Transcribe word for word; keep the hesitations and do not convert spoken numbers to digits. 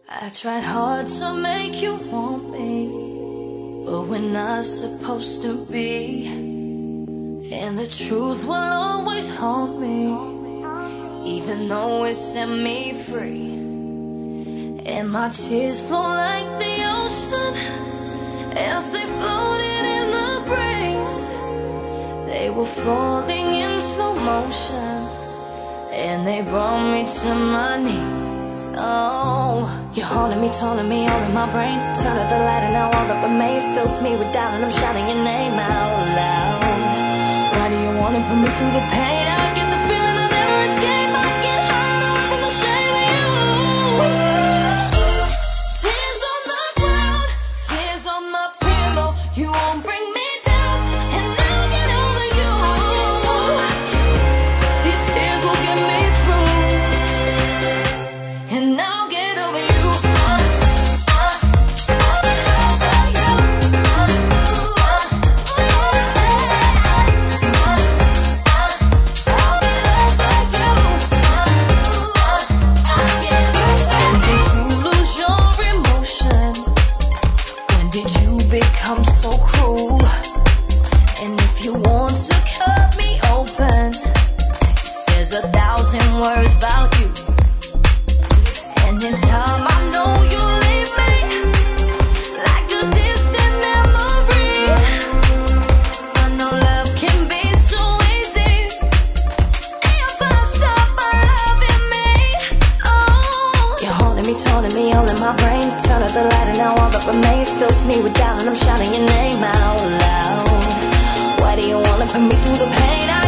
I tried hard to make you want me, but we're not supposed to be. And the truth will always haunt me, even though it set me free. And my tears flow like the ocean as they floated in the breeze. They were falling in slow motion, and they brought me to my knees. Oh, you're haunting me, taunting me, all in my brain. Turn up the light and now all that remains fills me with doubt, and I'm shouting your name out loud. Why do you want to put me through the pain? I get the feeling I never escape. I get high away from the shame of you. Tears on the ground, tears on my pillow. You won't bring me down, and I'll get over you. These tears will get me through, and I'll get over you. Become so cruel, and if you want to cut me open, it says a thousand words about you. And in time I know you'll leave me like a distant memory. I know love can be so easy if I stop by loving me. Oh, you're haunting me, taunting me, all in my brain. Turn up the light and now all that remains fills me with doubt, and I'm shouting your name out loud. Why do you wanna put me through the pain?